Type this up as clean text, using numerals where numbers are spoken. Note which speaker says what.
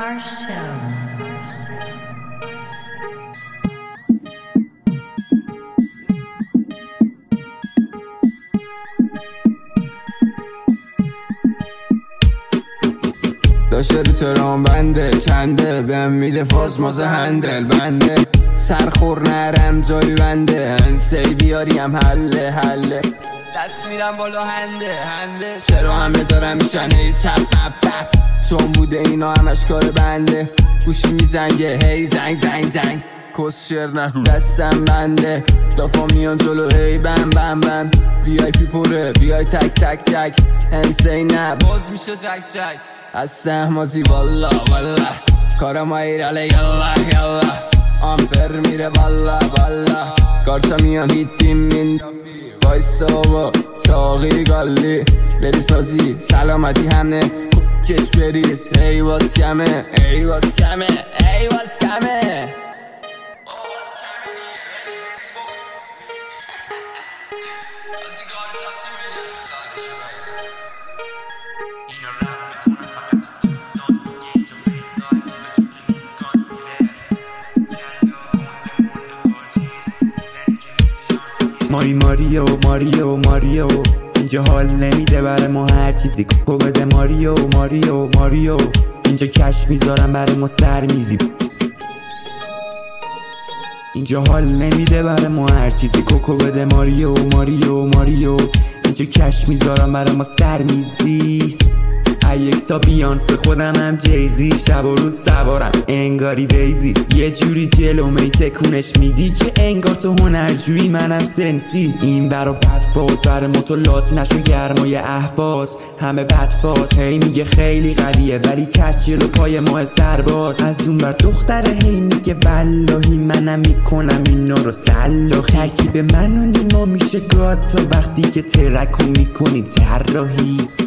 Speaker 1: Our show.
Speaker 2: داشته رو ترام بنده کنده بهم میده فاز مازه هندل بنده سرخور نرم جای بنده هنسی بیاریم حله دست میرم بالا هنده چرا همه دارم میشن هی چپ چون بوده اینا همش کار بنده گوشی میزنگه هی زنگ کس شیر نکن دستم بنده دافا میان جلو هی بم وی آی پی پره بیای تک هنسی نه باز میشه جک از سهمازی والا کارم ایراله یالا آمپر میره والا کارتا میان هیتیم من وایسا با ساقی گالی بری سازی سلامتی همه کش بریز ای واس کمه
Speaker 3: ماریو اینجا حال نمیده برای ما هر چیزی کوکو بده ماریو اینجا کش میذارم برای ما سرمیزی اینجا حال نمیده برای ما هر چیزی کوکو بده ماریو اینجا کش میذارم برای ما سرمیزی یک تا بیانسه خودم هم جیزی شب و رود سوارم انگاری ویزی یه جوری جلومی تکونش میدی که انگار تو هنرجویی منم سنسی این برا بدفاز بر مطلات نشو گرمای احواز همه بدفاز هی میگه خیلی قویه ولی کش جلو پای ماه سرباز از اون بر دختره هی میگه والهی منم میکنم اینا رو سلاخ ترکیب من و نیما میشه گاد تا وقتی که ترکو میکنی طراحی